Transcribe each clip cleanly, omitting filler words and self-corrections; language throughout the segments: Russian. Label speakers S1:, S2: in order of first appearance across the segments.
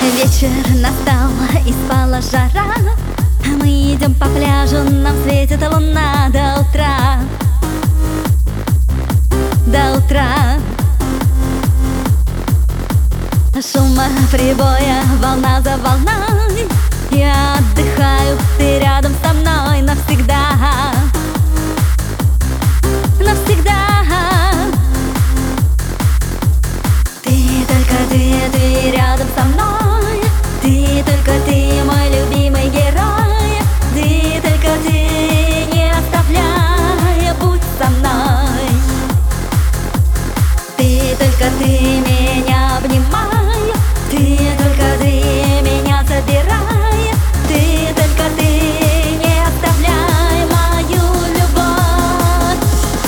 S1: Вечер настал и спала жара. Мы идем по пляжу, нам светит луна до утра. До утра. Шума прибоя, волна за волной. Я отдыхаю, ты рядом со мной навсегда. Навсегда. Ты только ты рядом со мной. Ты только ты, мой любимый герой. Ты только ты, не оставляй, будь со мной. Ты только ты меня обнимай. Ты только ты меня собирай. Ты только ты не оставляй мою любовь.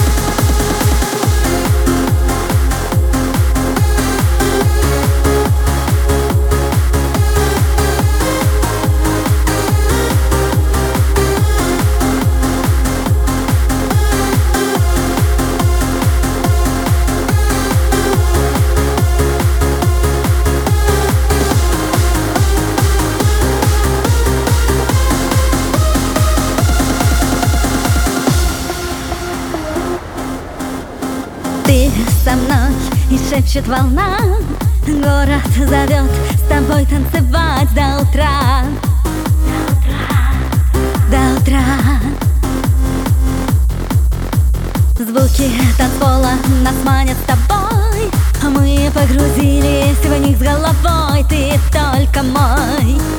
S1: Ты со мной, и шепчет волна. Город зовет с тобой танцевать до утра. До утра. До утра. Звуки танцпола нас манят с тобой. Мы погрузились в них с головой. Ты только мой.